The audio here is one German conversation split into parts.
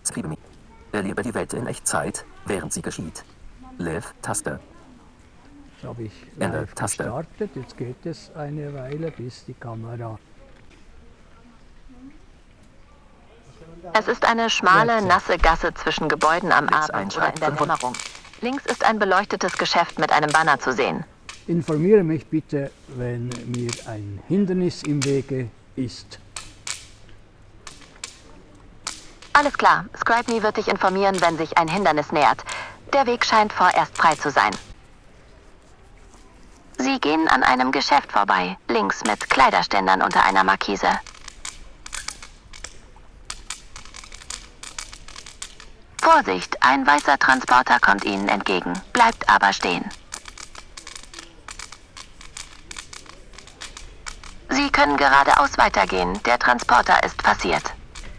Describe me. Erlebe die Welt in Echtzeit, während sie geschieht. Live-Taste. Jetzt habe ich Ende, live Taste. gestartet. Jetzt geht es eine Weile, bis die Kamera... Es ist eine schmale, Jetzt. nasse Gasse zwischen Gebäuden am Links Abend 1 oder in der 500. Dämmerung. Links ist ein beleuchtetes Geschäft mit einem Banner zu sehen. Informiere mich bitte, wenn mir ein Hindernis im Wege ist. Alles klar, Scribe wird dich informieren, wenn sich ein Hindernis nähert. Der Weg scheint vorerst frei zu sein. Sie gehen an einem Geschäft vorbei, links mit Kleiderständern unter einer Markise. Vorsicht, ein weißer Transporter kommt Ihnen entgegen, bleibt aber stehen. Sie können geradeaus weitergehen, der Transporter ist passiert.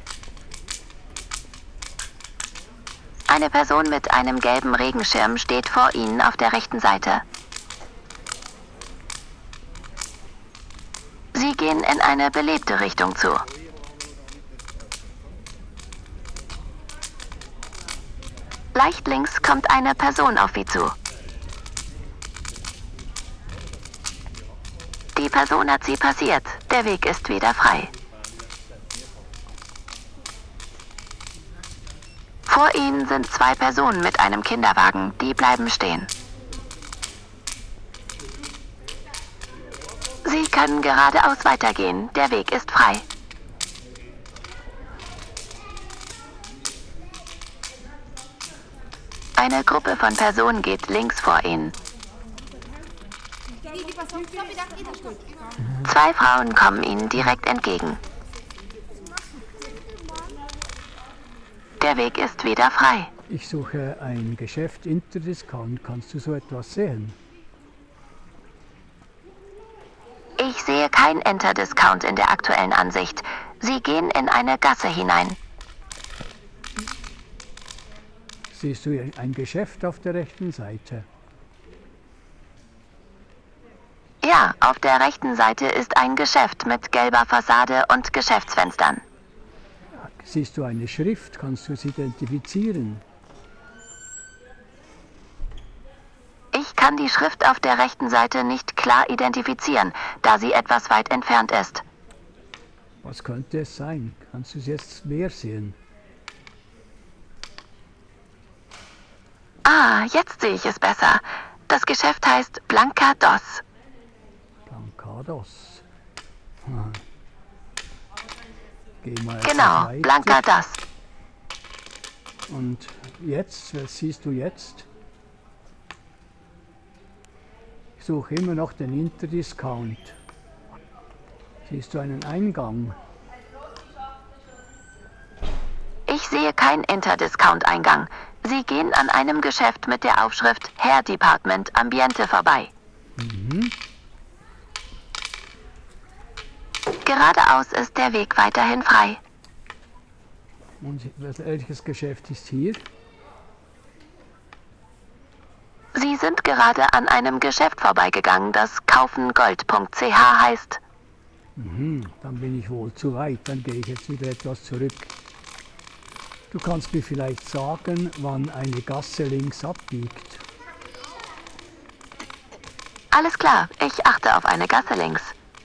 Eine Person mit einem gelben Regenschirm steht vor Ihnen auf der rechten Seite. Sie gehen in eine belebte Richtung zu. Leicht links kommt eine Person auf Sie zu. Die Person hat Sie passiert. Der Weg ist wieder frei. Vor Ihnen sind zwei Personen mit einem Kinderwagen. Die bleiben stehen. Sie können geradeaus weitergehen. Der Weg ist frei. Eine Gruppe von Personen geht links vor Ihnen. Zwei Frauen kommen Ihnen direkt entgegen. Der Weg ist wieder frei. Ich suche ein Geschäft Interdiscount. Kannst du so etwas sehen? Ich sehe kein Enter-Discount in der aktuellen Ansicht. Sie gehen in eine Gasse hinein. Siehst du ein Geschäft auf der rechten Seite? Ja, auf der rechten Seite ist ein Geschäft mit gelber Fassade und Geschäftsfenstern. Siehst du eine Schrift? Kannst du sie identifizieren? Ich kann die Schrift auf der rechten Seite nicht klar identifizieren, da sie etwas weit entfernt ist. Was könnte es sein? Kannst du es jetzt mehr sehen? Ah, jetzt sehe ich es besser. Das Geschäft heißt Blanca Dos. Blancados. Geh mal Genau, etwas weiter. Blanca Dos. Und jetzt, was siehst du jetzt? Ich suche immer noch den Interdiscount. Siehst du einen Eingang? Ich sehe keinen Interdiscount-Eingang. Sie gehen an einem Geschäft mit der Aufschrift Hair Department Ambiente vorbei. Geradeaus ist der Weg weiterhin frei. Und welches Geschäft ist hier? Sie sind gerade an einem Geschäft vorbeigegangen, das kaufengold.ch heißt. Dann bin ich wohl zu weit, dann gehe ich jetzt wieder etwas zurück. Du kannst mir vielleicht sagen, wann eine Gasse links abbiegt. Alles klar, ich achte auf eine Gasse links.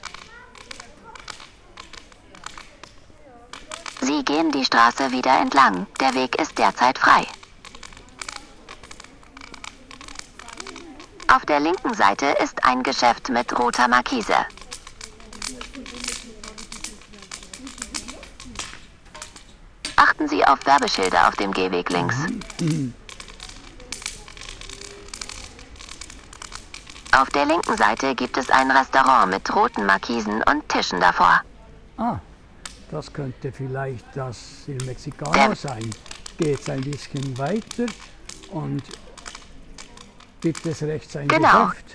Sie gehen die Straße wieder entlang. Der Weg ist derzeit frei. Auf der linken Seite ist ein Geschäft mit roter Markise. Achten Sie auf Werbeschilder auf dem Gehweg links. Auf der linken Seite gibt es ein Restaurant mit roten Markisen und Tischen davor. Ah, das könnte vielleicht das Il Mexicano sein. Geht es ein bisschen weiter und gibt es rechts ein Genau. Geschäft?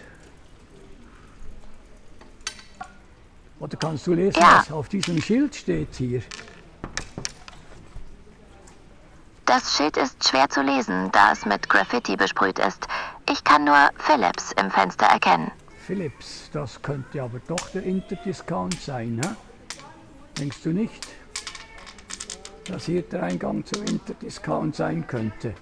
Oder kannst du lesen, Ja. was auf diesem Schild steht hier? Das Schild ist schwer zu lesen, da es mit Graffiti besprüht ist. Ich kann nur Philips im Fenster erkennen. Philips, das könnte aber doch der Interdiscount sein, hä? Denkst du nicht? dass hier der Eingang zum Interdiscount sein könnte.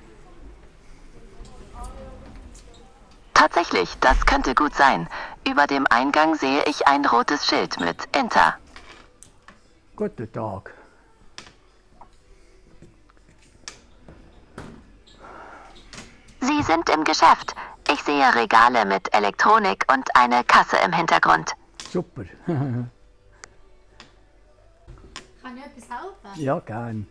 Tatsächlich, das könnte gut sein. Über dem Eingang sehe ich ein rotes Schild mit Inter. Guten Tag. Sie sind im Geschäft. Ich sehe Regale mit Elektronik und eine Kasse im Hintergrund. Super. Kann ich etwas helfen? Ja, gern.